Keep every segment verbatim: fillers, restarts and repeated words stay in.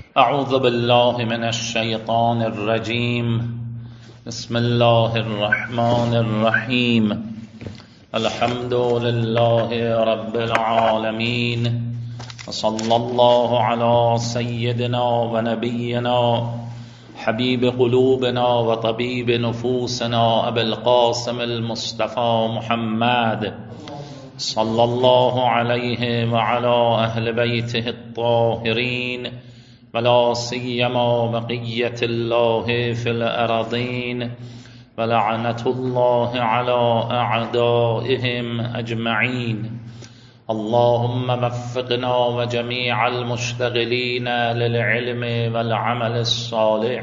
اعوذ بالله من الشیطان الرجیم. بسم الله الرحمن الرحیم. الحمد لله رب العالمین وصلی الله علی سیدنا و نبینا حبیب قلوبنا و طبیب نفوسنا ابی القاسم المصطفى محمد صلی الله علیه و علی اهل بیته الطاهرین ولا سیما بقیة الله فی الارضین ولعنة الله علی اعدائهم اجمعین. اللهم وفقنا و جمیع المشتغلین للعلم والعمل الصالح.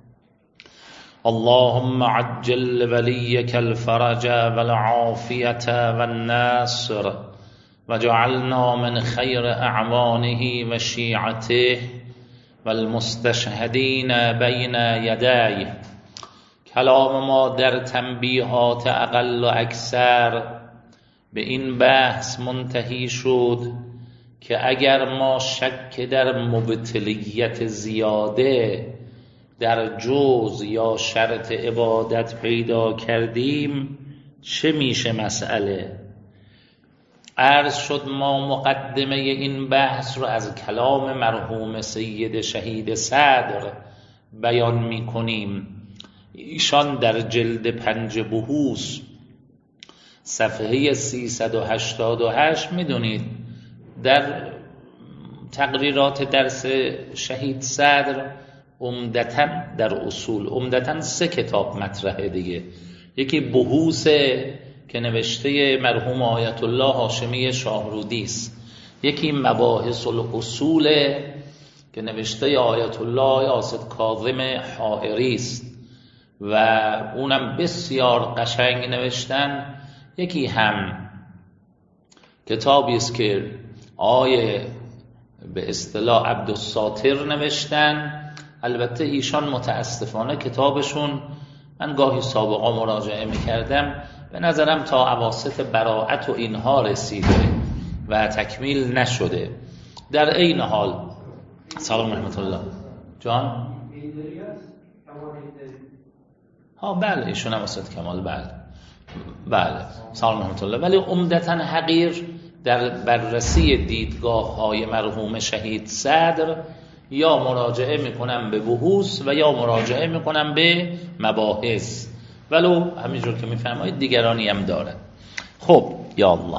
اللهم عجل ولیك الفرج والعافیة والنصر وجعلنا من خیر اعوانه و شیعته والمستشهدین بین یدی. کلام ما در تنبیهات اقل و اکثر به این بحث منتهی شد که اگر ما شک در مبتلیت زیاده در جز یا شرط عبادت پیدا کردیم چه میشه مسئله؟ عرض شد ما مقدمه این بحث رو از کلام مرحوم سید شهید صدر بیان می کنیم. ایشان در جلد پنج بحوث صفحه سیصد و هشتاد و هشت میدونید در تقریرات درس شهید صدر عمدتاً در اصول عمدتاً سه کتاب مطرحه دیگه. یکی بحوث که نوشته مرحوم آیت الله هاشمی شاهرودی است، یکی مباحث الاصول که نوشته آیت الله یاسد کاظم حائری است و اونم بسیار قشنگ نوشتن. یکی هم کتابی است که آیه به اصطلاح عبدالساتر نوشتن. البته ایشان متاسفانه کتابشون من گاهی سابقا مراجعه میکردم به نظرم تا اواسط براءت و اینها رسیده و تکمیل نشده. در این حال سلام رحمت الله جان ها بله ایشون هم واسط کمال بله بله سلام رحمت الله. ولی عمدتاً حقیر در بررسی دیدگاه های مرحوم شهید صدر یا مراجعه میکنم به بحوث و یا مراجعه میکنم به مباحث، ولو همینجور که میفرمایید دیگرانی هم داره. خب یا الله،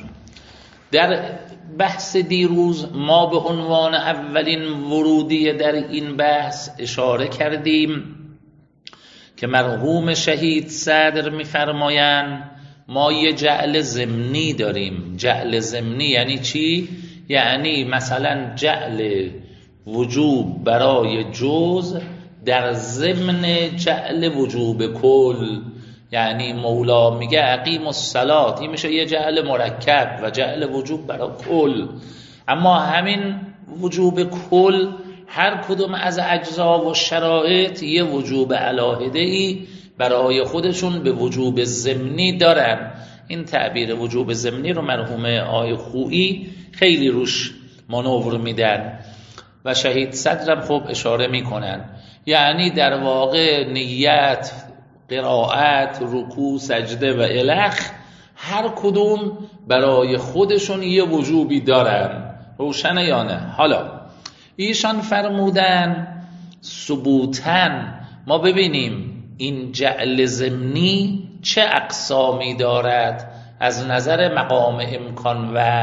در بحث دیروز ما به عنوان اولین ورودی در این بحث اشاره کردیم که مرحوم شهید صدر میفرمایند ما یه جعل ضمنی داریم. جعل ضمنی یعنی چی؟ یعنی مثلا جعل وجوب برای جز در ضمن جعل وجوب کل. یعنی مولا میگه اقیم الصلاة، این میشه یه جعل مرکب و جعل وجوب برای کل. اما همین وجوب کل هر کدوم از اجزا و شرایط یه وجوب علاهده‌ای برای خودشون به وجوب ضمنی دارن. این تعبیر وجوب ضمنی رو مرحوم آقای خویی خیلی روش مانور میدن و شهید صدرم خب اشاره میکنن. یعنی در واقع نیت، قرائت، رکوع، سجده و الخ هر کدوم برای خودشون یه وجوبی دارن. روشنه یا نه؟ حالا ایشان فرمودن ثبوتن ما ببینیم این جعل ضمنی چه اقسامی دارد از نظر مقام امکان و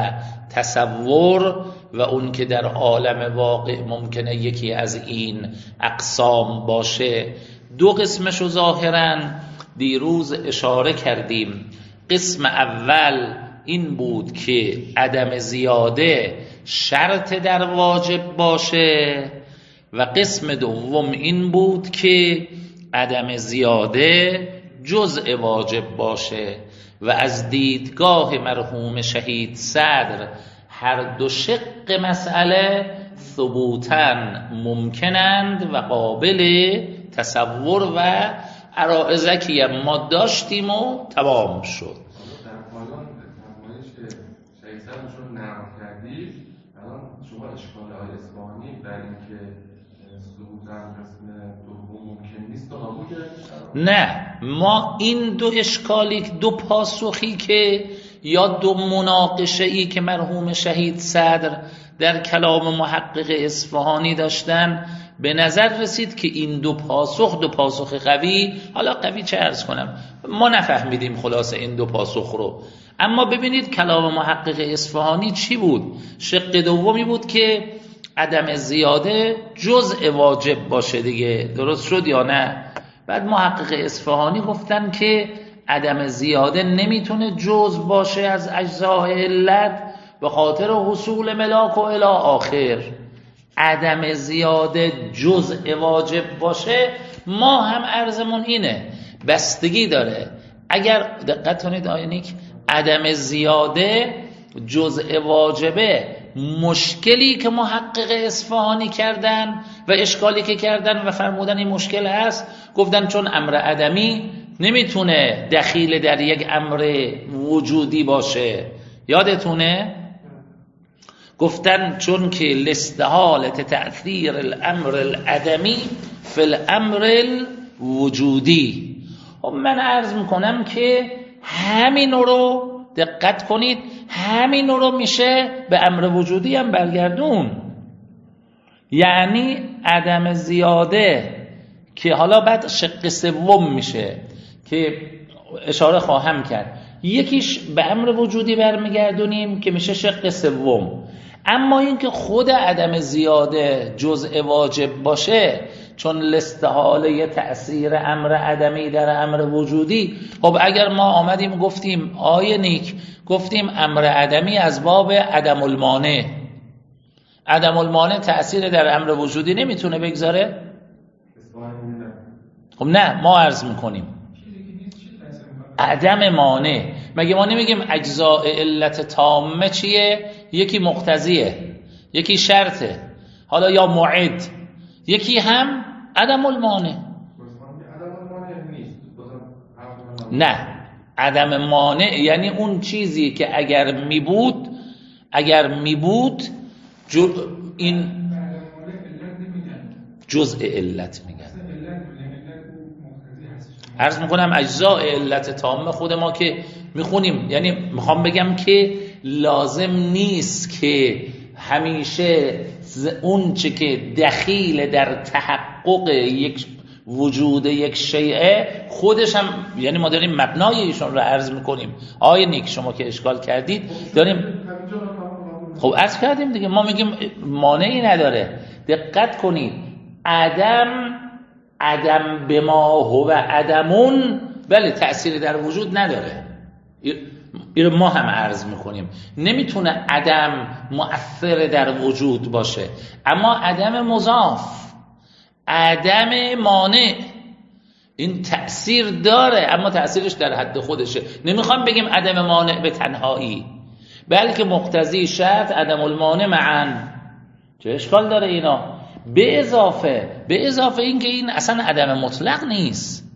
تصور و اون که در عالم واقع ممکنه یکی از این اقسام باشه. دو قسمشو ظاهراً دیروز اشاره کردیم. قسم اول این بود که عدم زیاده شرط در واجب باشه و قسم دوم این بود که عدم زیاده جزء واجب باشه. و از دیدگاه مرحوم شهید صدر هر دو شق مسئله ثبوتاً ممکنند و قابل تصور و عرائضکی ما داشتیم و تمام شد. در پایان فرمایش که شهید صدر شما نقل کردید، الان شما اشکال های اصفهانی و در اینکه ثبوت قسم دوم ممکن نیست و نابوده؟ نه، ما این دو اشکالی، دو پاسخی که یا دو مناقشه ای که مرحوم شهید صدر در کلام محقق اصفهانی داشتن، به نظر رسید که این دو پاسخ دو پاسخ قوی، حالا قوی چه عرض کنم، ما نفهمیدیم خلاصه این دو پاسخ رو. اما ببینید کلام محقق اصفهانی چی بود؟ شق دومی بود که عدم زیاده جزء واجب باشه دیگه، درست شد یا نه؟ بعد محقق اصفهانی گفتن که عدم زیاده نمیتونه جزء باشه از اجزای علت به خاطر حصول ملاک و الی آخر. عدم زیاده جزء واجب باشه، ما هم عرضمون اینه بستگی داره. اگر دقت کنید آیونیک، عدم زیاده جزء واجبه، مشکلی که محقق اصفهانی کردن و اشکالی که کردن و فرمودن این مشکل هست، گفتن چون امر عدمی نمیتونه دخیل در یک امر وجودی باشه. یادتونه؟ گفتن چون که لاستحالة تأثیر الامر العدمی فی الامر الوجودی. من عرض میکنم که همین رو دقت کنید، همین رو میشه به امر وجودی هم برگردون. یعنی عدم زیاده که حالا بعد شق سوم میشه که اشاره خواهم کرد، یکیش به امر وجودی برمیگردونیم که میشه شق سوم. اما این که خود عدم زیاده جزء واجب باشه چون لاستحاله تأثیر امر عدمی در امر وجودی، خب اگر ما آمدیم گفتیم آیه نیک، گفتیم امر عدمی از باب عدم المانع، عدم المانع تأثیر در امر وجودی نمیتونه بگذاره؟ خب نه، ما عرض میکنیم عدم مانع. مگه ما نمیگیم اجزاء علت تامه چیه؟ یکی مقتضیه، یکی شرطه، حالا یا معد، یکی هم عدم المانع. نه، عدم مانع یعنی اون چیزی که اگر می بود اگر می بود جو این جزء علت میگن. عرض میکنم اجزاء علت تامه خود ما که میخونیم، یعنی میخوام بگم که لازم نیست که همیشه اون چه که دخیل در تحقق یک وجود یک شیء خودش هم، یعنی ما داریم مبنای ایشون رو عرض میکنیم. آیه نیک شما که اشکال کردید داریم، خب عرض کردیم دیگه، ما میگیم مانعی نداره. دقت کنید، عدم عدم به ما هو عدمون، بله تأثیری در وجود نداره، این ما هم عرض میکنیم. نمیتونه عدم مؤثر در وجود باشه، اما عدم مضاف، عدم مانع این تأثیر داره، اما تأثیرش در حد خودشه. نمیخوام بگیم عدم مانع به تنهایی، بلکه مقتضی شرط عدم المانع معاً. چه اشکال داره اینا؟ به اضافه به اضافه این که این اصلا عدم مطلق نیست،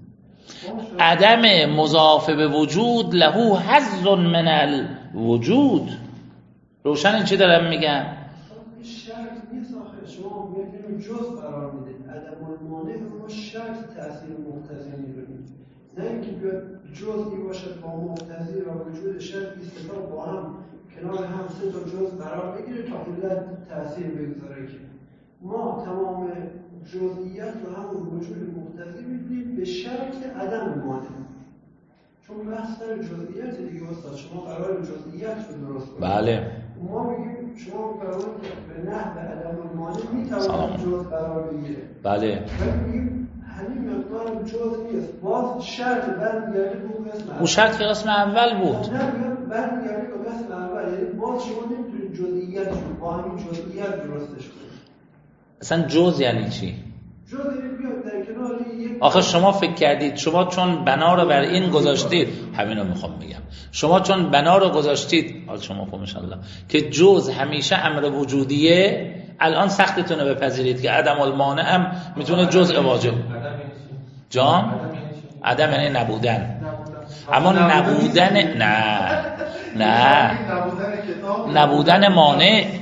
عدم مضاف به وجود له حظ من الوجود. روشن این چی دارم میگم؟ شرط نیست آخه، شما میگید جز قرار میدید، عدم المانع رو شرط تأثیر مقتضی میدونید، نه اینکه بیاد جزئی باشه با مقتضی و وجود شرط استفاده با هم کنار هم سه تا جز قرار بگیره تا علت تأثیر بگذاره. که ما تمام جزئیات رو همون وجود مقتضی می‌بینیم به شرط عدم مانع، چون بحث در جزئیات دیگه استاد، شما قرار جزئیات رو درست کنید. بله. ما میگیم شما قرار به نحو عدم المانع میتوانید جز قرار بگیره. بله. ولی میگیم همین مقدار جز نیست، باز شرط برمیگرده به اون قسم. اون شرط که قسم اول بود. نه برمیگرده به قسم اول، یعنی باز شما نمیتونید جزئیات رو با همین جزئیات درستش کنید. اصلا جز یعنی چی؟ جز یعنی بیاد در کنار یک. آخه شما فکر کردید شما چون بنا رو بر این گذاشتید، همین رو میخوام بگم، شما چون بنا رو گذاشتید، حال شما خوب انشالله، که جز همیشه امر وجودیه، الان سختتونه بپذیرید که عدم المانع هم میتونه جزء واجب. جان؟ عدم یعنی نبودن. اما نبودن نه نه نبودن مانع،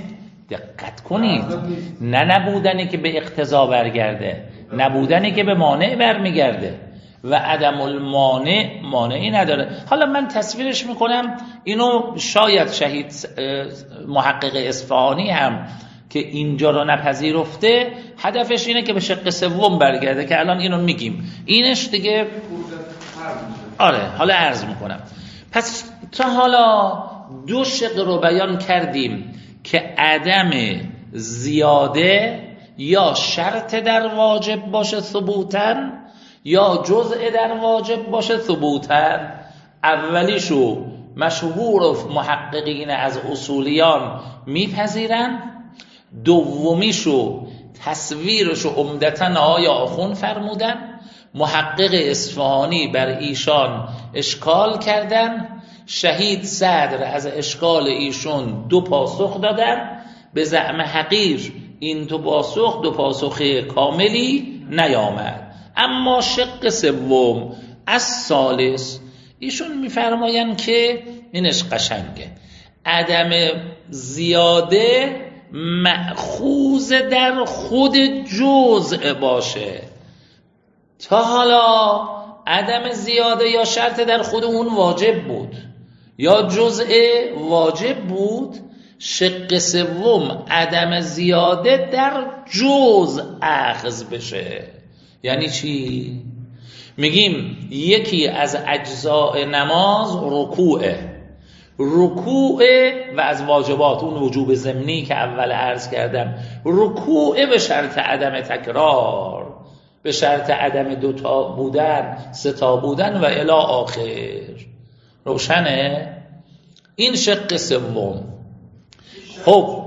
دقت کنید، نه نبودنی که به اقتضا برگرده، نبودنی که به مانع برمیگرده و عدم المانع مانعی نداره. حالا من تصویرش میکنم، اینو شاید شهید محقق اصفهانی هم که اینجا رو نپذیرفته هدفش اینه که به شق سوم برگرده که الان اینو میگیم، اینش دیگه آره حالا عرض میکنم. پس تا حالا دو شق رو بیان کردیم که عدم زیاده یا شرط در واجب باشه ثبوتاً یا جزء در واجب باشه ثبوتاً. اولیشو مشهور و محققین از اصولیان میپذیرن، دومیشو تصویرشو عمدتاً آقای آخون فرمودن، محقق اصفهانی بر ایشان اشکال کردن، شهید صدر از اشکال ایشون دو پاسخ دادن. به زعم حقیر این دو پاسخ دو پاسخ کاملی نیامد. اما شق سوم از ثالث ایشون میفرماین که اینش قشنگه، عدم زیاده مأخوذ در خود جزء باشه. تا حالا عدم زیاده یا شرط در خود اون واجب بود یا جزء واجب بود. شق سوم عدم زیاده در جزء اخذ بشه. یعنی چی؟ میگیم یکی از اجزاء نماز رکوعه، رکوعه و از واجبات اون وجوب ضمنی که اول عرض کردم، رکوعه به شرط عدم تکرار، به شرط عدم دوتا بودن، ستا بودن و الی آخر. روشنه؟ این شق سوم. خب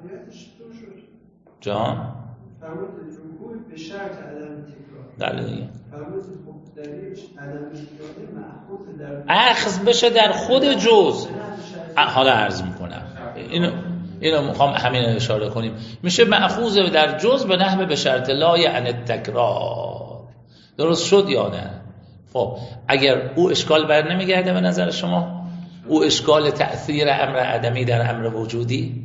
جان به شرط عدم تکرار دلیل دلیلش عدم زیاده مأخوذ در اخذ بشه در خود جز. حالا عرض میکنم اینو اینو میخوام همین اشاره کنیم. میشه مأخوذ در جز به نحو به شرط لا یعنی تکرار. درست شد یا نه؟ خب اگر او اشکال بر نمیگرده به نظر شما، او اشکال تأثیر امر عدمی در امر وجودی،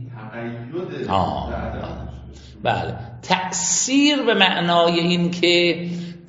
آه بله، تأثیر به معنای این که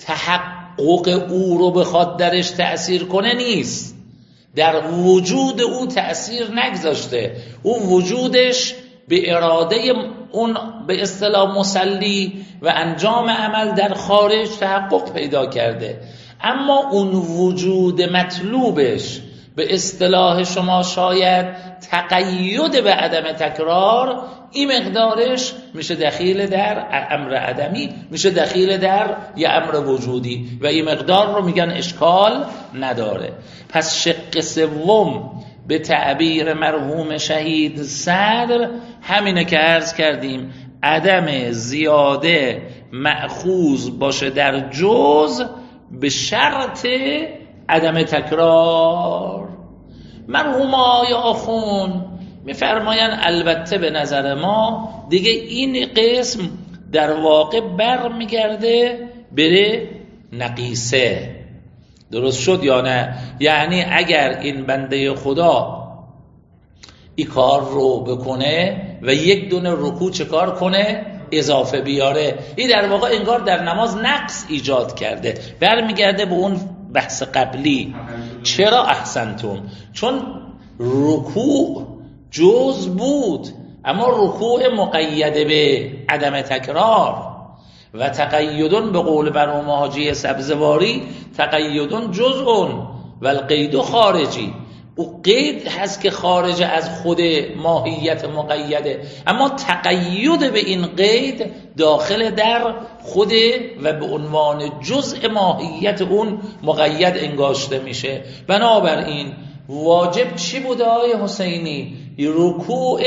تحقق او رو بخواد درش تأثیر کنه نیست، در وجود او تأثیر نگذاشته، او وجودش به اراده اون به اصطلاح مصلی و انجام عمل در خارج تحقق پیدا کرده. اما اون وجود مطلوبش به اصطلاح شما شاید تقید به عدم تکرار، این مقدارش میشه دخیل در امر عدمی، میشه دخیل در یه امر وجودی و این مقدار رو میگن اشکال نداره. پس شق سوم به تعبیر مرحوم شهید صدر همینه که عرض کردیم، عدم زیاده مأخوذ باشه در جز به شرط عدم تکرار. مرحوم آقای آخون میفرماین البته به نظر ما دیگه این قسم در واقع بر میگرده بره نقیصه. درست شد یا نه؟ یعنی اگر این بنده خدا این کار رو بکنه و یک دونه رکوع چه کار کنه؟ اضافه بیاره، این در واقع انگار در نماز نقص ایجاد کرده، برمیگرده به اون بحث قبلی. چرا؟ احسنتم، چون رکوع جز بود، اما رکوع مقید به عدم تکرار و تقیدون به قول مرحوم حاجی سبزواری تقیدون جزءون و القید خارجی. او قید هست که خارج از خود ماهیت مقیده، اما تقید به این قید داخل در خود و به عنوان جزء ماهیت اون مقید انگاشته میشه. بنابراین واجب چی بوده آقای حسینی؟ رکوع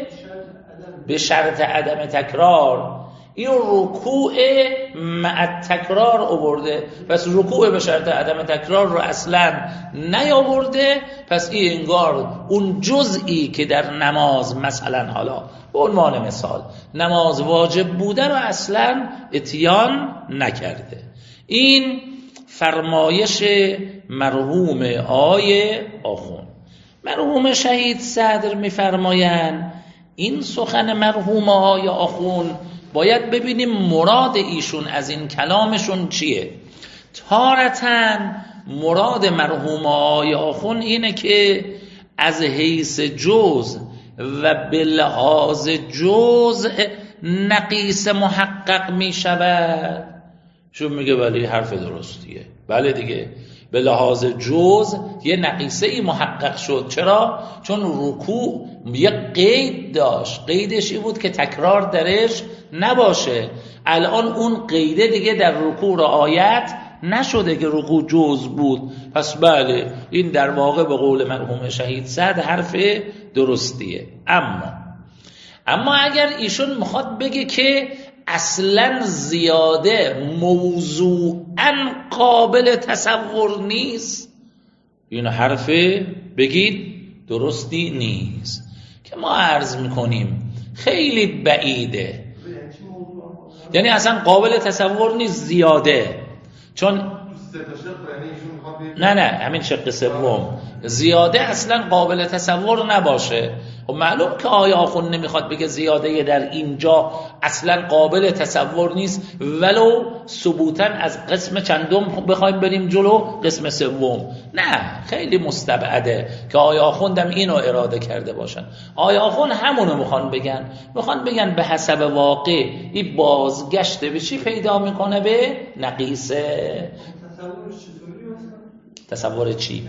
به شرط عدم تکرار. این رکوع مع تکرار آورده، پس رکوع به شرط عدم تکرار رو اصلا نیاورده. پس این انگار اون جزئی که در نماز مثلا حالا به عنوان مثال نماز واجب بوده رو اصلا اتیان نکرده. این فرمایش مرحوم آقای آخون. مرحوم شهید صدر میفرمایند این سخن مرحوم آقای آخون باید ببینیم مراد ایشون از این کلامشون چیه. تارتاً مراد مرحوم آقای آخون اینه که از حیث جزء و به لحاظ جزء نقیص محقق می شود. چون میگه ولی حرف درستیه، بله دیگه، به لحاظ جزء یه نقیصه ای محقق شد. چرا؟ چون رکوع یه قید داشت، قیدش این بود که تکرار درش نباشه. الان اون قیده دیگه در رکوع رعایت نشده که رکوع جزء بود. پس بله، این در واقع به قول مرحوم شهید سعد حرف درستیه. اما اما اگر ایشون میخواد بگه که اصلا زیاده موضوعاً قابل تصور نیست، این حرف بگید درستی نیست. که ما عرض میکنیم خیلی بعیده، یعنی اصلا قابل تصور نیست زیاده. چون نه نه همین شق سوم زیاده اصلا قابل تصور نباشه. و معلوم که آیا آخون نمیخواد بگه زیاده در اینجا اصلا قابل تصور نیست، ولو ثبوتا از قسم چندم بخوایم بریم جلو، قسم سوم. نه، خیلی مستبعده که آیا آخوندم اینو اراده کرده باشن. آیا آخون همونو میخوان بگن، میخوان بگن به حسب واقع این بازگشت به چی پیدا میکنه؟ به نقیصه. تصورش چطوری هست؟ تصور چی؟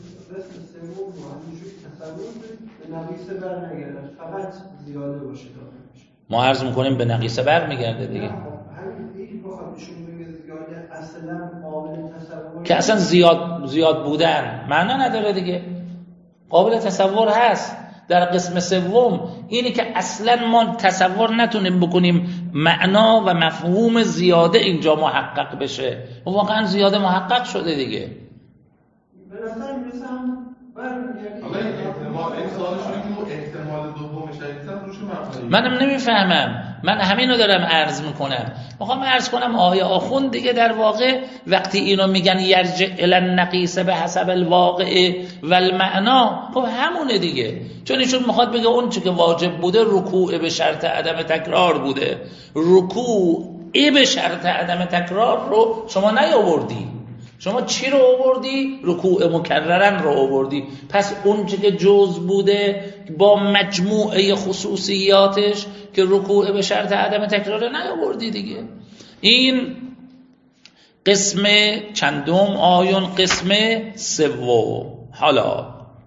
به نقیصه برمیگرده، فقط زیاده باشه داخلش. ما عرض میکنیم به نقیصه برمیگرده دیگه. همین دیگه بخواد ایشون بگه زیاده اصلا قابل تصور که اصلا زیاد زیاد بودن معنا نداره دیگه. قابل تصور هست در قسم سوم، اینی که اصلا ما تصور نتونیم بکنیم معنا و مفهوم زیاده اینجا محقق بشه. و واقعا زیاده محقق شده دیگه. به نظر میرسه هم برمیگرده. حالا این احتمال این سوالشونه که احتمال دوم شدیدتر روش مبنی. منم نمیفهمم، من همینو دارم عرض میکنم. میخوام عرض کنم آیا آخوند دیگه در واقع وقتی اینو میگن یرجع الی النقیص به حسب الواقع و المعنا، خب همونه دیگه. چون ایشون میخواد بگه اون چه که واجب بوده رکوع به شرط عدم تکرار بوده. رکوع به شرط عدم تکرار رو شما نیاوردی. شما چی رو آوردی؟ رکوع مکررن رو آوردی. پس اون چه که جزء بوده با مجموعه خصوصیاتش که رکوع به شرط عدم تکرار نیاوردی دیگه. این قسم چندم آیون قسم سوم. حالا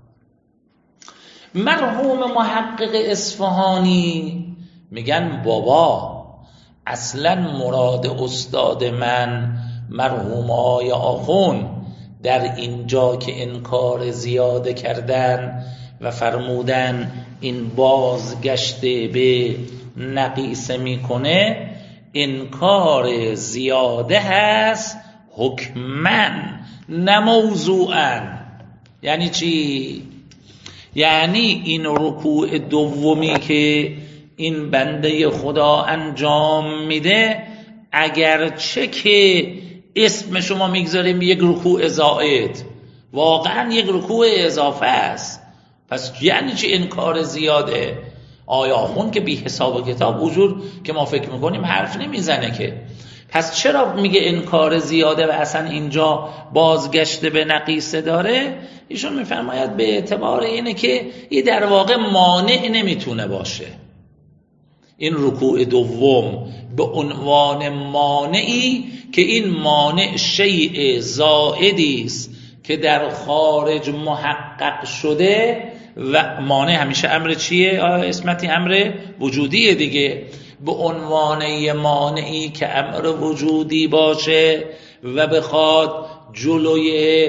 مرحوم محقق اصفهانی میگن بابا اصلا مراد استاد من مرحوم آقای آخون در اینجا که انکار زیاده کردن و فرمودن این بازگشت به نقیصه میکنه، انکار زیاده هست حکماً نه موضوعاً. یعنی چی؟ یعنی این رکوع دومی که این بنده خدا انجام میده، اگرچه که اسم شما میگذاریم یک رکوع زائد، واقعا یک رکوع اضافه است. پس یعنی چی انکار زیاده؟ آیا آخون که بی حساب و کتاب وجود که ما فکر میکنیم حرف نمیزنه که. پس چرا میگه انکار زیاده و اصلا اینجا بازگشت به نقیصه داره؟ ایشون میفرماید به اعتبار اینه که این در واقع مانع نمیتونه باشه. این رکوع دوم به عنوان مانعی که این مانع شیء زائدی است که در خارج محقق شده، و مانع همیشه امر چیه؟ اسمتی امر وجودیه دیگه. به عنوان یه مانعی که امر وجودی باشه و بخواد جلوی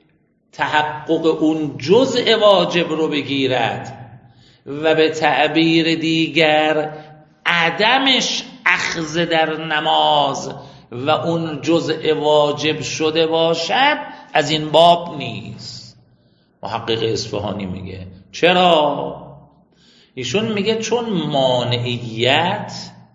تحقق اون جزء واجب رو بگیرد و به تعبیر دیگر عدمش اخذ در نماز و اون جزء واجب شده باشد، از این باب نیست. محقق اصفهانی میگه چرا؟ ایشون میگه چون مانعیت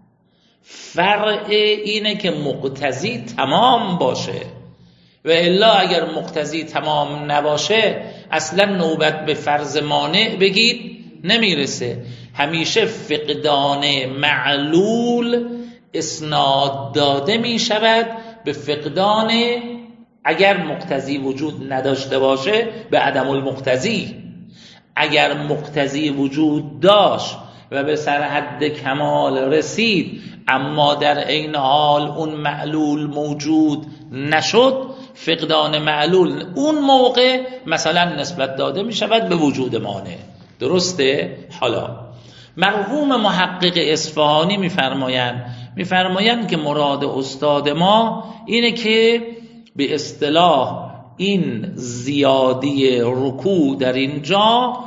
فرع اینه که مقتضی تمام باشه، و الا اگر مقتضی تمام نباشه اصلا نوبت به فرض مانع بگید نمیرسه. همیشه فقدان معلول اسناد داده می شود به فقدان، اگر مقتضی وجود نداشته باشه، به عدم المقتضی. اگر مقتضی وجود داشت و به سر حد کمال رسید اما در عین حال اون معلول موجود نشد، فقدان معلول اون موقع مثلا نسبت داده می شود به وجود مانع. درسته؟ حالا مرحوم محقق اصفهانی میفرمایند میفرمایند که مراد استاد ما اینه که به اصطلاح این زیادی رکوع در اینجا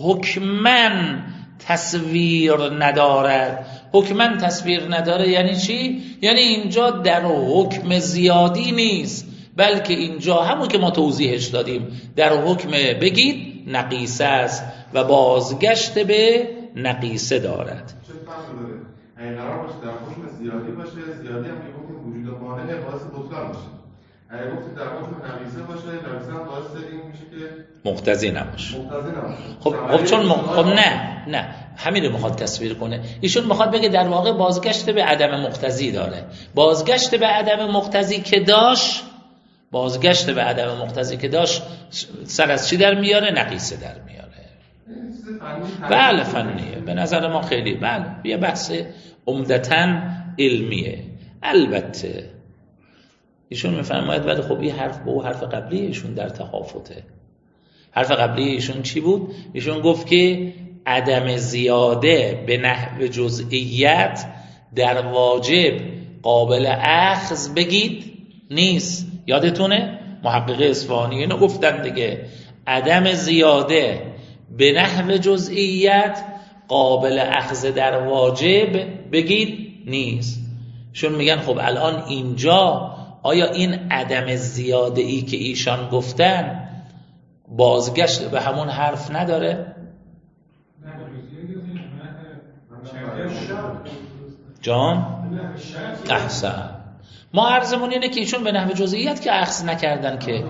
حکماً تصویر ندارد. حکماً تصویر نداره یعنی چی؟ یعنی اینجا در حکم زیادی نیست، بلکه اینجا همون که ما توضیحش دادیم در حکم بگید نقیصه است و بازگشت به نقیصه دارد. چه فرقی داره؟ اگه قرار باشه در حکم زیادی باشه، زیادی هم که حکم وجود مانع باعث بطلان باشه. اگه گفت در حکم نقیصه باشه، نقیصه هم باعث این میشه که مقتضی نباشه. مقتضی نباشه. خب خب چون م... خب نه نه همین رو میخواد تصویر کنه. ایشون میخواد بگه در واقع بازگشت به عدم مقتضی داره. بازگشت به عدم مقتضی که داشت، بازگشت به عدم مقتضی که داشت سر از چی در میاره؟ نقیصه در میاره. بله فنیه به نظر ما خیلی. بله یه بحث عمدتاً علمیه. البته ایشون میفرماید ولی خب این حرف با او حرف قبلی ایشون در تخافته. حرف قبلی ایشون چی بود؟ ایشون گفت که عدم زیاده به نحو جزئیت در واجب قابل اخذ بگید نیست. یادتونه؟ محقق اصفهانی اینو گفتن دیگه، عدم زیاده به نحو جزئیت قابل اخذ در واجب بگید نیست. شون میگن خب الان اینجا آیا این عدم زیاده ای که ایشان گفتن بازگشت به همون حرف نداره؟ جان؟ احسن. ما عرضمون اینه که ایشون به نحو جزئیت که اخذ نکردن که.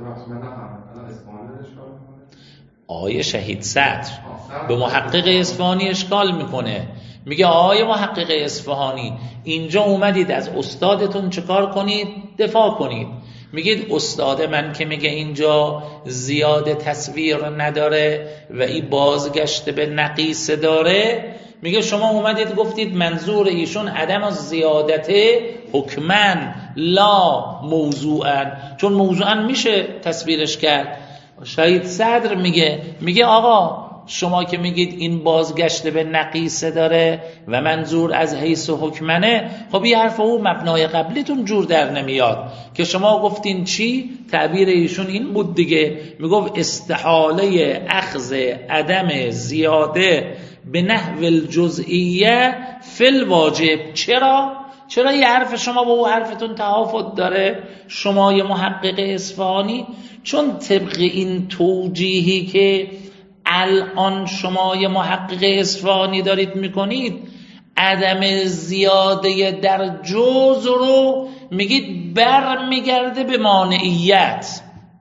آیه شهید صدر به محقق اصفهانی اشکال میکنه، میگه آیه محقق اصفهانی اینجا اومدید از استادتون چکار کنید؟ دفاع کنید. میگید استاد من که میگه اینجا زیاده تصویر نداره و این بازگشت به نقیصه داره، میگه شما اومدید گفتید منظور ایشون عدم از زیادت حکمن لا موضوعا، چون موضوعا میشه تصویرش کرد. شهید صدر میگه میگه آقا شما که میگید این بازگشت به نقیصه داره و منظور از حیث حکمنه، خب این حرف او مبنای قبلیتون جور در نمیاد که شما گفتین چی؟ تعبیر ایشون این بود دیگه، میگفت استحاله اخذ عدم زیاده به نحو الجزئیه فی الواجب. چرا؟ چرا یه حرف شما با او حرفتون تفاوت داره شما یه محقق اصفهانی؟ چون طبق این توجیهی که الان شما یه محقق اصفهانی دارید میکنید، عدم زیاده در جز رو میگید بر میگرده به مانعیت.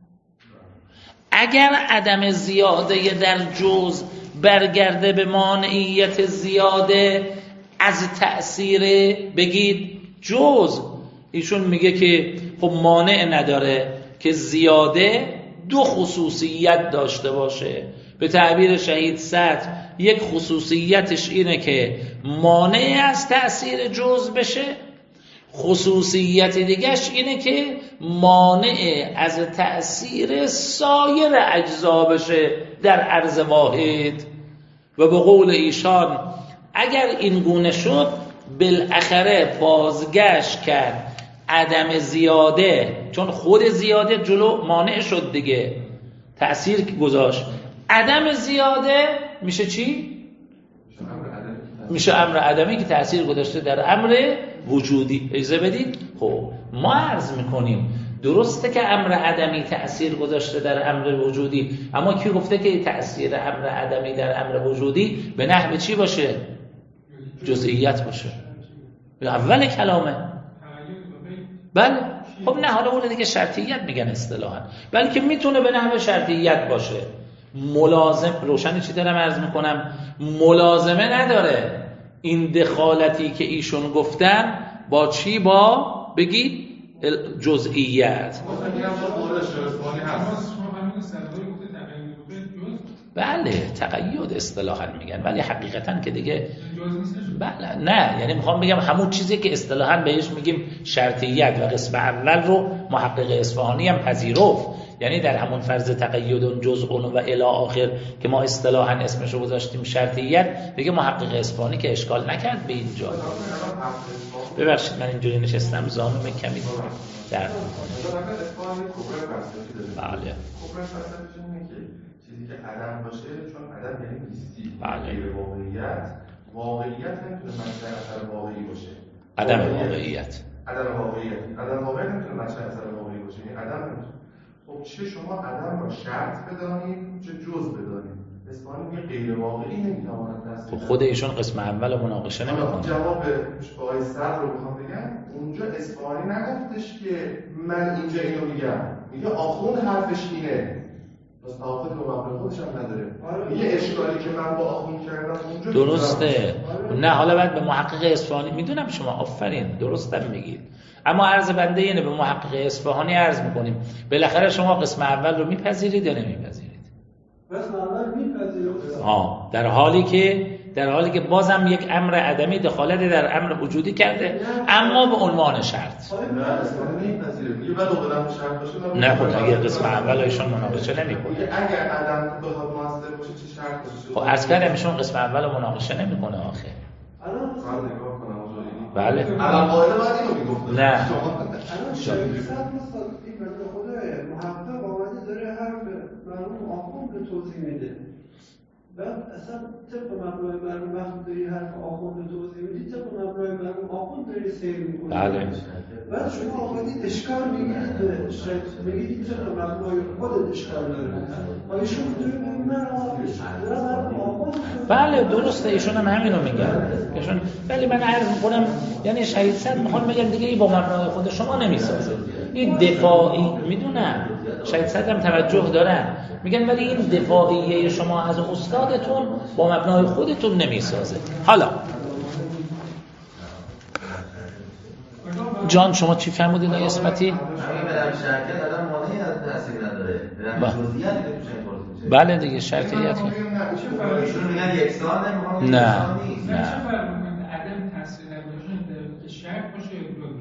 اگر عدم زیاده در جز برگرده به مانعیت زیاده از تأثیر بگید جز، ایشون میگه که خب مانع نداره که زیاده دو خصوصیت داشته باشه. به تعبیر شهید صدر یک خصوصیتش اینه که مانع از تأثیر جز بشه، خصوصیت دیگهش اینه که مانع از تأثیر سایر اجزا بشه در عرض واحد. و به قول ایشان اگر این گونه شد بالاخره بازگشت کرد عدم زیاده، چون خود زیاده جلو مانع شد دیگه، تأثیر گذاشت. عدم زیاده میشه چی؟ میشه امر عدمی که تأثیر گذاشته در امر وجودی. اجازه بدید خب ما عرض میکنیم درسته که امر عدمی تأثیر گذاشته در امر وجودی، اما کی گفته که تأثیر امر عدمی در امر وجودی به نحو چی باشه؟ جزئیت باشه. اول کلامه. بله خب نه، حالا اون دیگه شرطیت میگن اصطلاحا، بلکه میتونه به نحو شرطیت باشه. ملازم روشنی چی دارم عرض میکنم، ملازمه نداره این دخالتی که ایشون گفتن با چی، با بگید جزئیت. بله تقید اصطلاحا میگن، ولی حقیقتا که دیگه بله نه، یعنی میخوام بگم همون چیزی که اصطلاحا بهش میگیم شرطیت و قسم اول رو محقق اصفهانی هم پذیرفت، یعنی در همون فرض تقید جزء و الی آخر که ما اصطلاحا اسمش رو گذاشتیم شرطیت، دیگه محقق اصفهانی که اشکال نکرد به اینجا. ببخشید من اینجوری نشستم زانو کمی درد میکنه. بله چیزی که عدم باشه، چون عدم یعنی نیستی، بله. غیر واقعیت، واقعیت نمیتونه منشأ اثر واقعی باشه. عدم واقعیت. عدم واقعیت. عدم واقعیت نمیتونه منشأ اثر واقعی باشه. یعنی عدم نمیتونه. خب چه شما عدم را شرط بدانید، چه جزء بدانید. اصفهانی میگه غیر واقعی نمیتواند دست. خب خود ایشون قسم اول رو مناقشه نمیکنه. جواب آقای صدر رو بخوام بگم، اونجا اصفهانی نگفتش که من اینجا اینو میگم. میگه آخوند حرفش اینه. بس تعاقد رو مبنای خودش هم نداره. یه اشکالی که من با آخوند کردم اونجا درسته. نه حالا بعد به محقق اصفهانی، میدونم شما آفرین درستم میگید، اما عرض بنده اینه به محقق اصفهانی عرض میکنیم بالاخره شما قسم اول رو میپذیرید یا نمیپذیرید؟ قسم اول میپذیرید. ها در حالی که در حالی که بازم یک امر عدمی دخالت در امر وجودی کرده، اما به عنوان شرط. نه اصلا نمیپذیره. میگه بعد اولم شرط باشه. نه خب اگه قسم اول ایشون مناقشه نمیکنه. اگر عدم بخواد موثر باشه چه شرط باشه؟ خب عرض کردم ایشون قسم اول مناقشه نمیکنه آخه. الان نگاه کنم اونجوری. بله. الان قاعده بعد اینو میگفت. نه. الان شریف صد مثلا این بنده خدای محقق آمده داره حرف مرحوم آخوند رو توضیح میده. بعد اصلا طبق مبنای مرحوم وقتی داری حرف آخوند رو توضیح میدی، طبق مبنای مرحوم آخوند داری سیر میکنی. بله. بعد شما آمدید اشکال میگیرید به شریف، میگید طبق مبنای خودت اشکال داره. آیشون میتونید بگید نه آخوند. بله درسته ایشون هم همینو میگن. ایشون ولی من عرض میکنم یعنی شهید صد میخوان بگن دیگه این با مبنای خود شما نمیسازه. این دفاعی میدونم. شهید صد هم توجه دارن. میگن ولی این دفاعیه شما از استادتون با مبنای خودتون نمیسازه. حالا جان شما چی فرمودید آقای اسمتی؟ همین برای شرکت آدم مانعی از تاثیر نداره. در جزئیات میشه. بله دیگه شرطیت. ایشون میگن یکسان نمیخوام نه. نیست. نه. چه فرق میکنه عدم تاثیر نداره که شرط باشه یا درست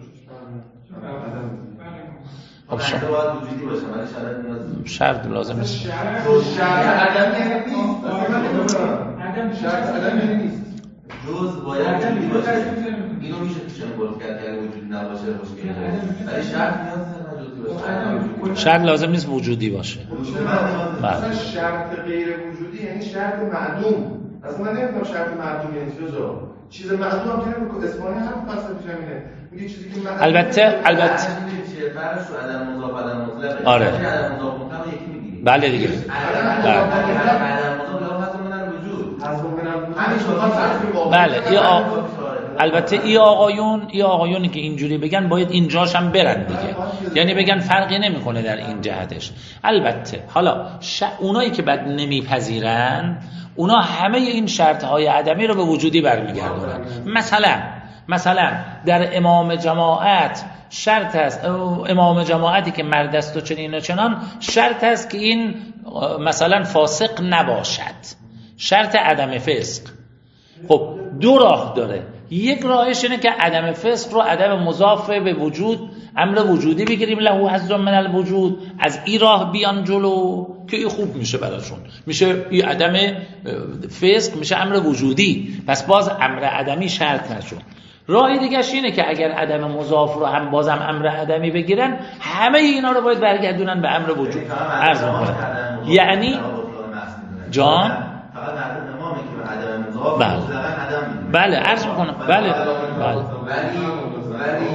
باشه؟ خب شرط باید وجودی باشه ولی شرط نیاز شرط لازم نیست. شرط عدم نیست. عدم شرط عدم نیست. جز باید وجودی باشه. اینو میشه توشون گفت کرد که وجودی نباشه مشکلی داره. ولی شرط نیاز نداره وجودی باشه. شرط لازم نیست وجودی باشه. مثلا شرط غیر وجودی یعنی شرط معدوم. اصلا من نمی‌فهمم شرط معدوم یعنی چی جا. چیز معدوم هم که نمی‌کنه اصفهانی هم فلسفیش همینه. میگه چیزی که معدوم البته البته فرقش رو عدم مضاف عدم مطلق. آره. عدم مضاف مطلق یکی می‌گیری. بله دیگه. عدم مضاف عدم مضاف لازم من وجود. همین شما بله ای آ... البته ای آقایون ای آقایونی که اینجوری بگن باید اینجاش هم برن دیگه، یعنی بگن فرقی نمیکنه در این جهتش. البته حالا ش... اونایی که بعد نمیپذیرن اونا همه این شرطهای عدمی رو به وجودی برمیگردونن. مثلا مثلا در امام جماعت شرط است، امام جماعتی که مرد است و چنین و چنان شرط است که این مثلا فاسق نباشد، شرط عدم فسق. خب دو راه داره، یک راهش اینه که عدم فسق رو عدم مضاف به وجود امر وجودی بگیریم له حظ من الوجود، از این راه بیان جلو که این خوب میشه براشون، میشه این عدم فسق میشه امر وجودی، پس باز امر عدمی شرط نشد. راه دیگه‌ش اینه که اگر عدم مضاف رو هم بازم امر عدمی بگیرن همه اینا رو باید برگردونن به امر وجود. عرض می‌کنم یعنی جان فقط عدم امامی که به عدم مضاف بله عدم میدونه. بله عرض می‌کنم بله بله ولی ولی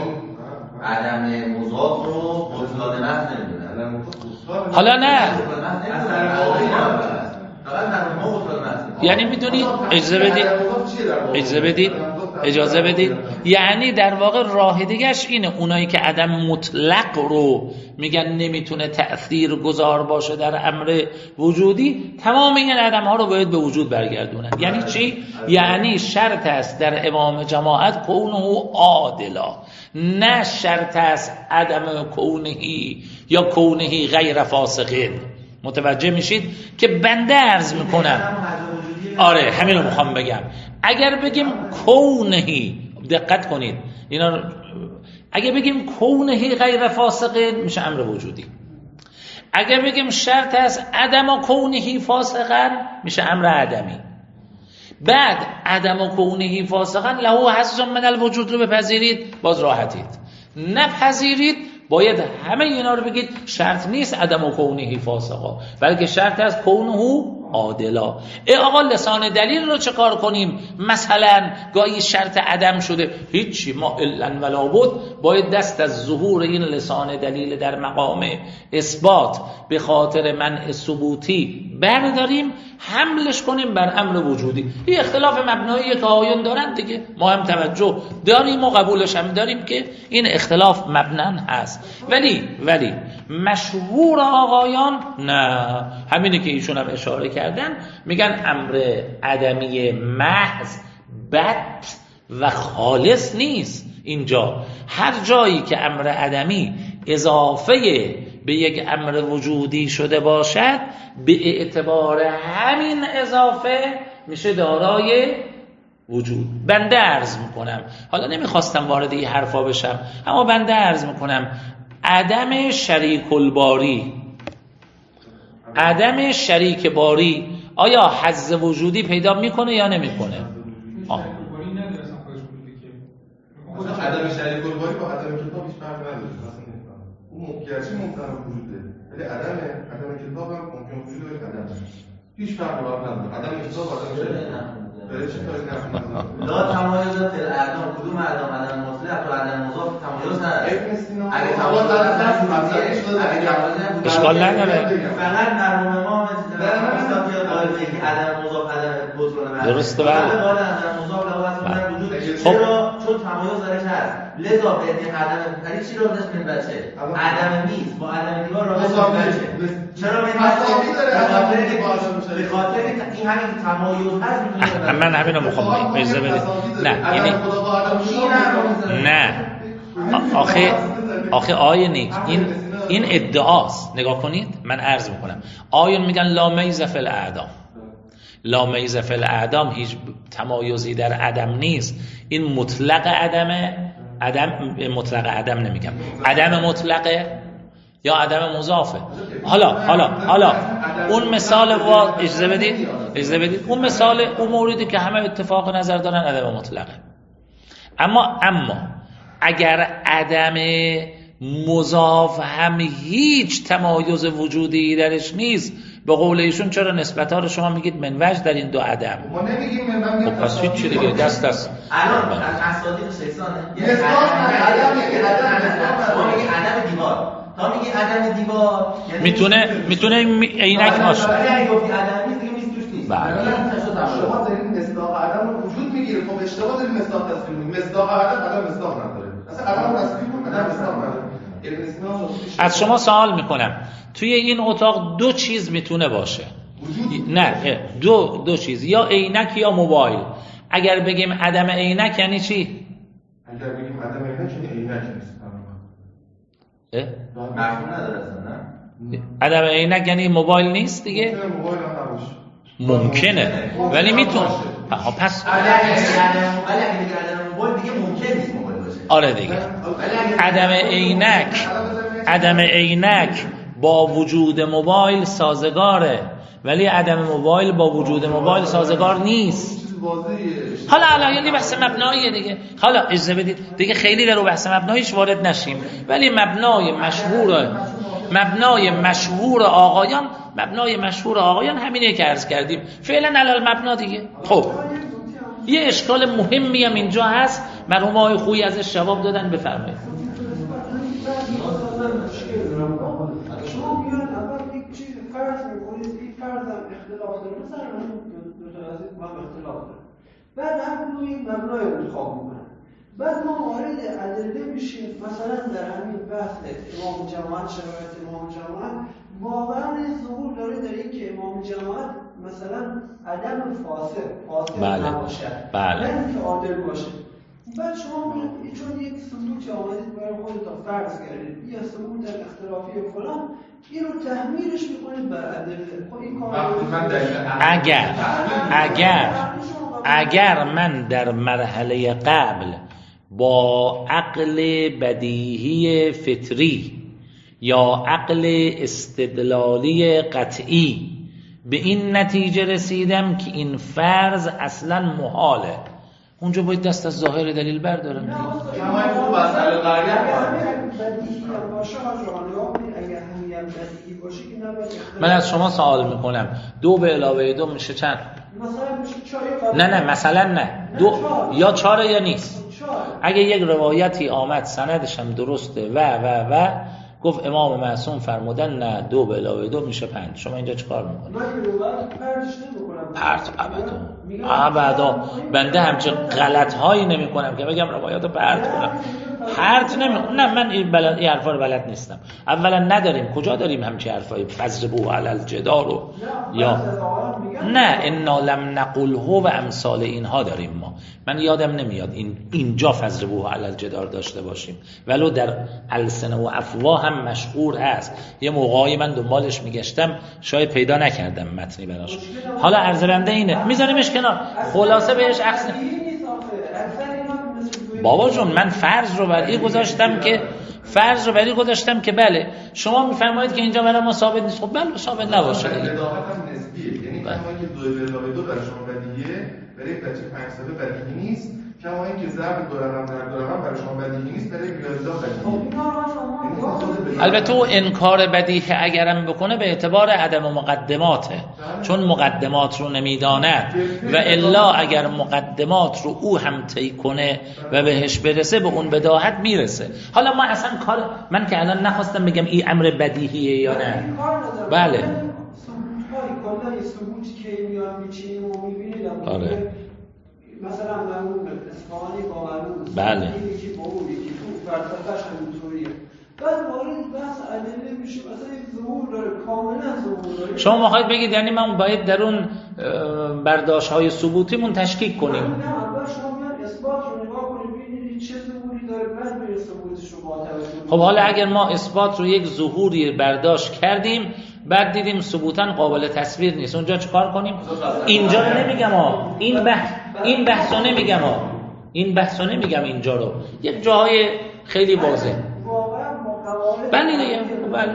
عدم مضاف رو بطلان محض نمیدونه. حالا نه فقط در ما بطلان محض. یعنی میدونید اجازه بدید اجازه بدید اجازه بدید. یعنی در واقع راه دیگه‌اش اینه، اونایی که عدم مطلق رو میگن نمیتونه تأثیر گذار باشه در امر وجودی، تمام این عدم ها رو باید به وجود برگردونن. یعنی چی؟ یعنی شرط است در امام جماعت کونه عادلا، نه شرط است عدم کونهی یا کونهی غیر فاسقین. متوجه میشید که بنده عرض میکنم. آره همین رو میخوام بگم. اگر بگیم کونهی، دقت کنید اینا رو، اگر بگیم کونهی غیر فاسقین میشه امر وجودی. اگر بگیم شرط است عدم و کونهی فاسقن میشه امر عدمی. بعد عدم و کونهی فاسقن له حظ من الوجود رو بپذیرید، باز راحتید. نپذیرید باید همه اینا رو بگید شرط نیست عدم و کونهی فاسقا، بلکه شرط است کونه عادلا. ای آقا لسان دلیل رو چه کار کنیم؟ مثلا گاهی شرط عدم شده، هیچی، ما الا ولا بد، باید دست از ظهور این لسان دلیل در مقام اثبات به خاطر منع ثبوتی برداریم، حملش کنیم بر امر وجودی. این اختلاف مبنایی که آیون دارن دیگه، ما هم توجه داریم و قبولش هم داریم که این اختلاف مبنن هست. ولی ولی مشهور آقایان نه، همینه که ایشون هم اشاره کردن، میگن امر عدمی محض بد و خالص نیست. اینجا هر جایی که امر عدمی اضافه به یک امر وجودی شده باشد، به اعتبار همین اضافه میشه دارای وجود. بنده عرض میکنم، حالا نمیخواستم وارد این حرفا بشم، اما بنده عرض میکنم عدم شریک الباری، عدم شریک باری آیا حظ وجودی پیدا میکنه یا نمیکنه؟ آه. عدم شریک الباری با عدم کتاب هیچ فرقی نداره. اون ممکنه ممکنه وجوده، ولی عدم عدم کتاب هم ممکن وجوده ولی عدم هیچ فرقی نداره. عدم کتاب عدم شریک برای چه کاری نمی‌کنه؟ لا تمایز در اعدام، کدوم اعدام؟ عدم مطلق و عدم مضاف تمایز هست. اگه تمایز هست اشکال نداره. فقط مرحوم امام استاد که قائل به اینکه عدم مضاف عدم بطلان درسته. بله عدم مضاف له اصلا وجود، چرا؟ چون تمایز درش هست. لذا به این عدم یعنی چی رو داشت این بچه؟ عدم نیست با عدم دیوار رو بچه. چرا به مساوی داره؟ به خاطر این همین تمایز هست. من همین رو میخوام اجازه بدید. نه یعنی نه آخه آخه آیه نیک این این ادعاست. نگاه کنید من عرض میکنم، آیون میگن لا میز فی الاعدام، لا میز فی الاعدام، هیچ تمایزی در عدم نیست. این مطلق عدمه، عدم مطلق عدم نمیگم، عدم مطلقه یا عدم مضافه. حالا حالا حالا اون مثال وا اجازه بدید اجازه بدید اون مثال اون موردی که همه اتفاق نظر دارن عدم مطلقه. اما اما اگر عدم مضاف هم هیچ تمایز وجودی درش نیست، به قول ایشون چرا نسبت ها رو شما میگید منوج در این دو عدم؟ ما نمیگیم منوج. خب پس هیچ چی دیگه دست دست الان از اساتید شیطانه یعنی عدم میگه عدم دیوار، تا میگه عدم دیوار میتونه میتونه عینک باشه. اگه گفتی عدم نیست دیگه نیست توش نیست. شما دارید مصداق عدم رو وجود میگیره. خب اشتباه دارید مصداق تصویر میگید. مصداق عدم عدم مصداق نداره. اصلا عدم تصویر کنه عدم مصداق نداره. از شما سوال میکنم، توی این اتاق دو چیز میتونه باشه. نه دو دو چیز، یا عینک یا موبایل. اگر بگیم عدم عینک یعنی چی؟ اگر بگیم عدم عینک یعنی عینک نیست. اه؟ مفهوم نداره اصلا نه؟ عدم عینک یعنی موبایل نیست دیگه؟ موبایل هم نباشه. ممکنه ولی میتونه. ها پس ولی اگه دیگه عدم موبایل دیگه ممکن نیست موبایل باشه. آره دیگه. عدم عینک عدم عینک با وجود موبایل سازگاره، ولی عدم موبایل با وجود موبایل سازگار نیست. حالا حالا یعنی بحث مبناییه دیگه. حالا اجازه بدید دیگه خیلی در رو بحث مبناییش وارد نشیم، ولی مبنای مشهور مبنای مشهور آقایان مبنای مشهور آقایان همینه که عرض کردیم. فعلا علل مبنا دیگه. خب یه اشکال مهمی هم اینجا هست، مرحوم آقای خویی ازش جواب دادن، بفرمایید. شما بیان اول یک چیز فرض میکنید، این فرض هم اختلاف داره، مثلا دو تا از این با هم اختلاف داره. بعد هر کدوم یک مبنای رو انتخاب میکنن. بعد ما وارد ادله میشیم. مثلا در همین بحث امام جماعت، شرایط امام جماعت واقعا ظهور داره در این که امام جماعت مثلا عدم فاسد فاسد بله. نباشد، بله. نه اینکه عادل باشه. بعد شما چون یک ثبوت آمدید برای خودتون فرض کردید یا ثبوت اختلافی فلان، این رو تحمیلش میکنید بر ادله. خب این کار اگر اگر اگر من در مرحله قبل با عقل بدیهی فطری یا عقل استدلالی قطعی به این نتیجه رسیدم که این فرض اصلا محاله، اونجا باید دست از ظاهر دلیل بردارم دیگه. کما خوب از القریه من از شما سوال میکنم دو به علاوه دو میشه چند؟ نه نه مثلا نه دو یا چهار یا نیست. اگه یک روایتی آمد سندش هم درسته و و و گفت امام معصوم فرمودن نه دو به علاوه دو میشه پنج، شما اینجا چیکار میکنید؟ من روایت پرتش نمیکنم. پرت ابدا ابدا بنده همچه غلط هایی نمی کنم که بگم روایات رو پرت کنم. پرت نمی نه من این بلد این حرفا رو بلد نیستم. اولا نداریم، کجا داریم همچین حرفایی؟ فضربوا علی الجدار رو یا نه انا لم نقله و امثال اینها داریم ما. من یادم نمیاد این اینجا فضربوا علی الجدار داشته باشیم، ولو در السنه و افواه هم مشهور هست. یه موقعی من دنبالش میگشتم شاید پیدا نکردم متنی براش. حالا عرض بنده اینه میذاریمش کنار، خلاصه بهش اخذ. بابا جون من فرض رو بر این گذاشتم که فرض رو بر این گذاشتم که بله شما میفرمایید که اینجا برای ما ثابت نیست. خب بله ثابت نباشه دیگه. بداهت هم نسبیه، یعنی کما اینکه دو به علاوه دو برای شما بدیهیه، برای بچه پنج ساله بدیهی نیست. کما اینکه ضرب دو رقم در دو رقم برای شما بدیهی نیست، برای ریاضی‌دان بدیهیه. البته او انکار بدیهی اگرم بکنه به اعتبار عدم مقدماته، چون مقدمات رو نمیداند و الا اگر مقدمات رو او هم طی کنه و بهش برسه به اون بداهت میرسه. حالا ما اصلا کار من که الان نخواستم بگم این امر بدیهیه یا نه. بله کلا ثبوتی که میاد میچینیم و میبینید آره مثلا مرمون اصفهانی با مرمون بله یکی با اون یکی تو فلسفه‌اش همینطوریه. بعد وارد بحث ادله میشه، مثلا یک ظهور داره، کاملا ظهور داره. شما میخواید بگید یعنی ما باید در اون برداشت‌های ثبوتیمون تشکیک کنیم؟ نه اول شما بیان اثبات رو نگاه کنید ببینید چه ظهوری داره، بعد به ثبوتش رو با توجه. خب حالا اگر ما اثبات رو یک ظهوری برداشت کردیم بعد دیدیم ثبوتاً قابل تصویر نیست، اونجا چیکار کنیم؟ اینجا رو نمیگم ها، این بحث این بحثو نمیگم ها، این بحثو نمیگم اینجا رو، یک جاهای خیلی واضح. بله دیگه بله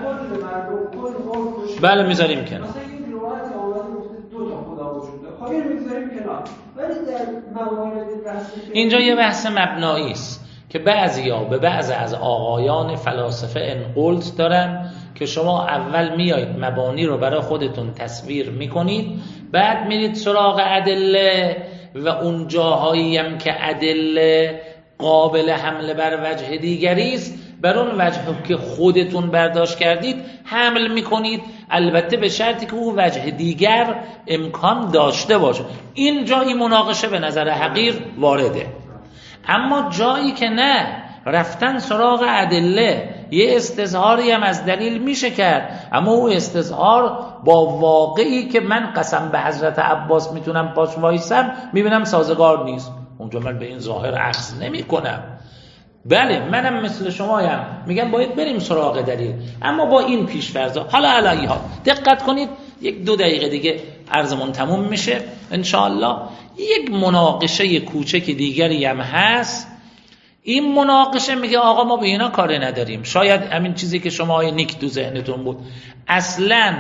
بله میذاریم کنار. مثلا این روایت آمده گفته دو تا خدا وجود داره، خب اینو میذاریم کنار. ولی در موارد بحث اینجا یه بحث مبنایی است که بعضیا به بعض از آقایان فلاسفه انقلت دارن که شما اول میایید مبانی رو برای خودتون تصویر میکنید، بعد میرید سراغ ادله و اون جاهایی هم که ادله قابل حمل بر وجه دیگری است بر اون وجه که خودتون برداشت کردید حمل میکنید، البته به شرطی که اون وجه دیگر امکان داشته باشه. این جایی مناقشه به نظر حقیر وارده. اما جایی که نه، رفتن سراغ ادله، یه استظهاری هم از دلیل میشه کرد، اما او استظهار با واقعی که من قسم به حضرت عباس میتونم پاش وایسم میبینم سازگار نیست، اونجا من به این ظاهر اخذ نمی کنم. بله منم مثل شمایم میگم باید بریم سراغ دلیل، اما با این پیش‌فرض‌ها. حالا علیه ها دقت کنید، یک دو دقیقه دیگه عرضمون تموم میشه انشاءالله. یک مناقشه کوچک دیگری هم هست. این مناقشه میگه آقا ما به اینا کار نداریم، شاید همین چیزی که شما های نیک تو ذهنتون بود، اصلا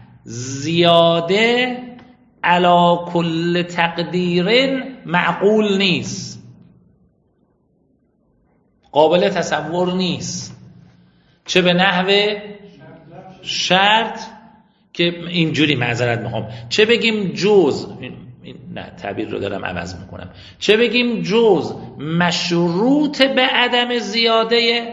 زیاده علی کل تقدیر معقول نیست، قابل تصور نیست، چه به نحو شرط که اینجوری معذرت میخوام، چه بگیم جز، نه تعبیر رو دارم عوض میکنم، چه بگیم جز مشروط به عدم زیاده،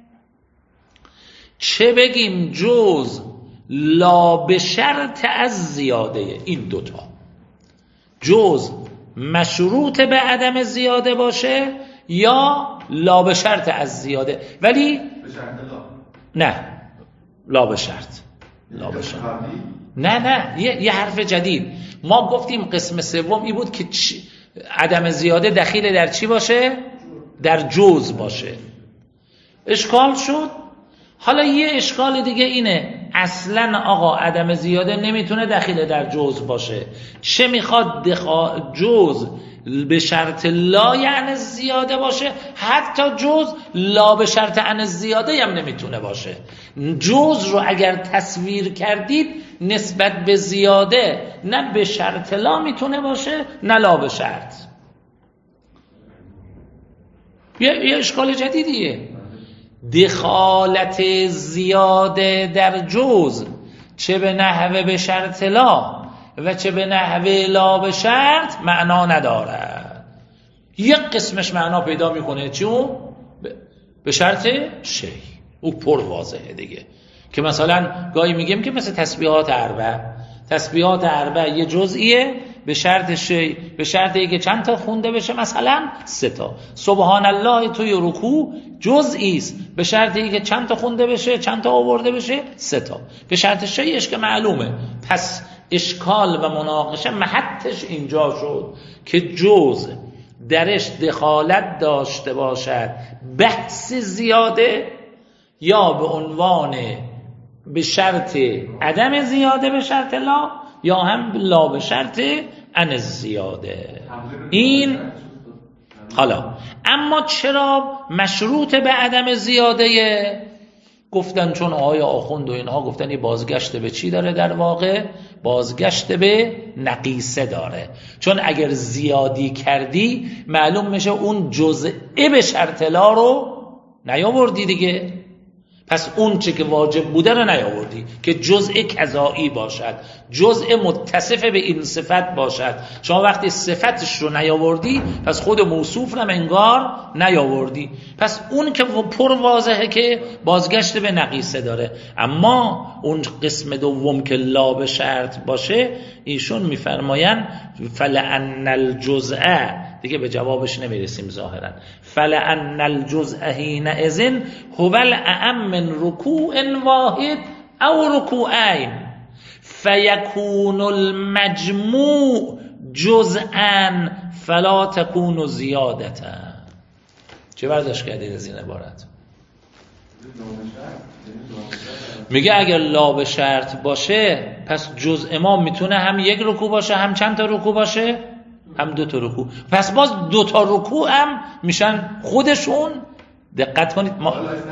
چه بگیم جز لا به شرط از زیاده. این دوتا جز مشروط به عدم زیاده باشه یا لا به شرط از زیاده. ولی نه لا به شرط لا به شرط نه نه یه, یه حرف جدید. ما گفتیم قسم سوم این بود که عدم زیاده دخیل در چی باشه؟ در جز باشه. اشکال شد. حالا یه اشکال دیگه اینه، اصلا آقا عدم زیاده نمیتونه دخیل در جز باشه. چه میخواد دخا... جز به شرط لا یعنی زیاده باشه، حتی جز لا به شرط ان زیاده هم نمیتونه باشه. جز رو اگر تصویر کردید نسبت به زیاده نه به شرط لا میتونه باشه نه لا به شرط. یه, یه اشکال جدیدیه. دخالت زیاده در جز چه به نحوه به شرط لا و چه به نحوه لا به شرط معنا ندارد. یک قسمش معنا پیدا میکنه چون به شرط شی، او پر واضحه دیگه. که مثلا گاهی میگیم که مثل تسبیحات اربع، تسبیحات اربع یه جزئیه به شرط شی، به شرطی که چند تا خونده بشه، مثلا سه تا. سبحان الله توی رکوع جزئی است به شرطی که چند تا خونده بشه، چند تا آورده بشه، سه تا. به شرط شیش که معلومه. پس اشکال و مناقشه محطش اینجا شد که جز درش دخالت داشته باشد بحث زیاده یا به عنوان به شرط عدم زیاده به شرط لا یا هم لا به شرط ان زیاده. این حالا اما چرا مشروط به عدم زیاده؟ گفتن چون آقای آخوند و اینها گفتن این بازگشت به چی داره؟ در واقع بازگشت به نقیصه داره. چون اگر زیادی کردی معلوم میشه اون جزئه به شرط لا رو نیاوردی دیگه. پس اون چه که واجب بوده رو نیاوردی که جزء کذایی باشد، جزء متصف به این صفت باشد. شما وقتی صفتش رو نیاوردی پس خود موصوف رو انگار نیاوردی. پس اون که پر واضحه که بازگشت به نقیصه داره. اما اون قسم دوم که لا به شرط باشه، ایشون میفرماین فلأن الجزء، دیگه به جوابش نمیرسیم ظاهرا، فلأن الجزء حینئذ هو الأعم من رکوع واحد او رکوعین فیکون المجموع جزءا فلا تكون زیادتا. چه برداشت کردید از این عبارت؟ میگه اگر لا به شرط باشه پس جزء ما میتونه هم یک رکوع باشه هم چند تا رکوع باشه؟ هم دو تا رکوع. پس باز دو تا رکوع هم میشن خودشون. دقت کنید ما...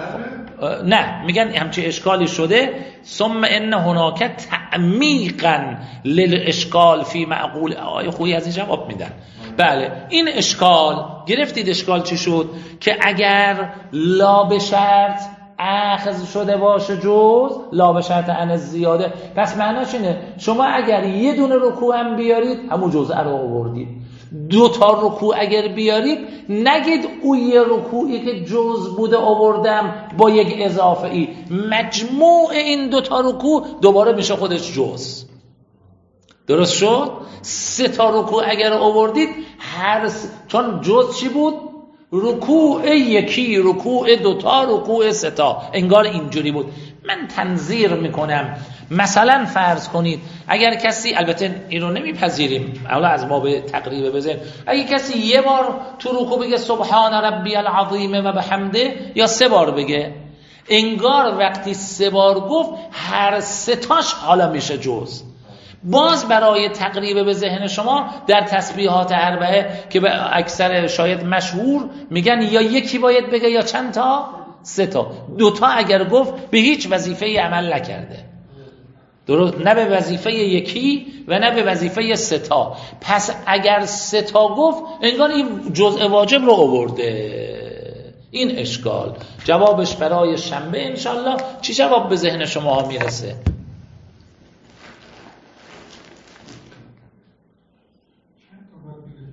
نه میگن همچه اشکالی شده. ثم ان هناک تعمیقا للاشکال فی معقول. آیه خویی از این جواب میدن. بله این اشکال گرفتید. اشکال چی شد؟ که اگر لا به شرط اخذ شده باشه جز لا به شرط ان زیاده، پس معناش اینه شما اگر یه دونه رکوع هم بیارید همون جزء رو آوردید. دو تا رکوع اگر بیارید نگید او یه رکوعی که جز بوده آوردم با یک اضافه ای، مجموع این دو تا رکوع دوباره میشه خودش جز. درست شد؟ سه تا رکوع اگر آوردید هر س... چون جز چی بود؟ رکوع یکی، رکوع دوتا، رکوع ستا. انگار اینجوری بود. من تنظیر میکنم مثلا فرض کنید اگر کسی، البته این رو نمیپذیریم اولا از ما به تقریبه بزن، اگر کسی یه بار تو رکوع بگه سبحان ربی العظیم و بحمده یا سه بار بگه، انگار وقتی سه بار گفت هر سه تاش حالا میشه جز. باز برای تقریب به ذهن شما در تسبیحات اربعه که به اکثر شاید مشهور میگن یا یکی باید بگه یا چند تا؟ سه تا. دو تا اگر گفت به هیچ وظیفه عمل نکرده. درست؟ نه به وظیفه یکی و نه به وظیفه سه تا. پس اگر سه تا گفت انگار این جزء واجب رو آورده. این اشکال. جوابش برای شنبه انشالله چی جواب به ذهن شما ها میرسه؟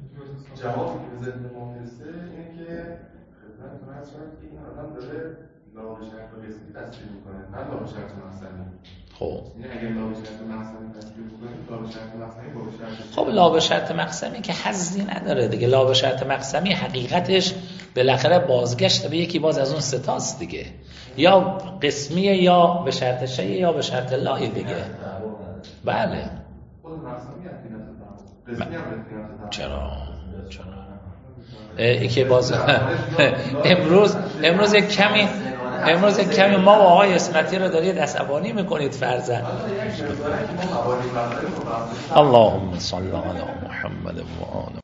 جوابی که به ذهن ما میرسه اینه که خدمتتون عرض کنم که این آدم داره لا به شرط قسمی تصویر میکنه نه لا به شرط مقسمی. خب یعنی اگه لا به شرط مقسمی تصویر میکنه لا به شرط مقسمی با به شرط خب لا به شرط مقسمی که حظی نداره دیگه. لا به شرط مقسمی حقیقتش بالاخره بازگشت به یکی باز از اون ستاست دیگه، یا قسمیه یا به شرط شیء یا به شرط لای دیگه. بله خود مقسمی هم قسمی هم قسمی. چرا چرا ای که باز امروز امروز یک کمی امروز یک کمی ما و آقای اسمتی رو دارید عصبانی میکنید فرزن. اللهم صل علی محمد و آل